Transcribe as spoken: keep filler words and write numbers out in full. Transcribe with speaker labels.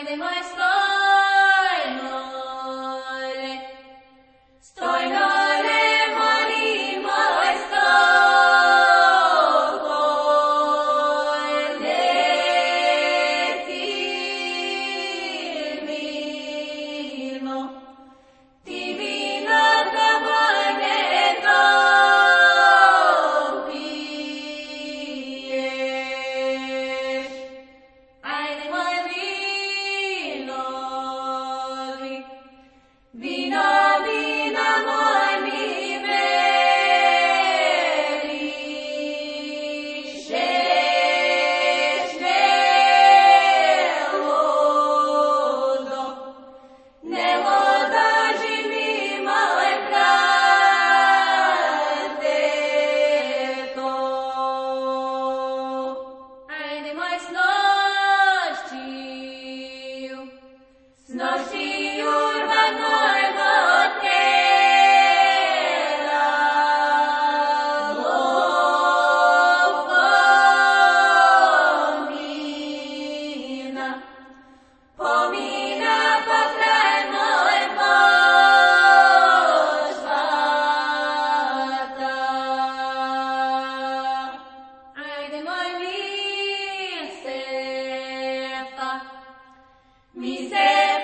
Speaker 1: Ajde moj stojnole, stojnole mali moj stojnole, ti vino, ti vino da moj ne dopiješ. Ajde moj vinovi, vino, vina moj mi mirišeš, ne ludo, ne ludaži mi moj brate to. Ajde moj snošćiju, snošćiju urban moj do tela, pomina, pomina pokraj moj požvata. Ajde moj mi sefa, mi sefa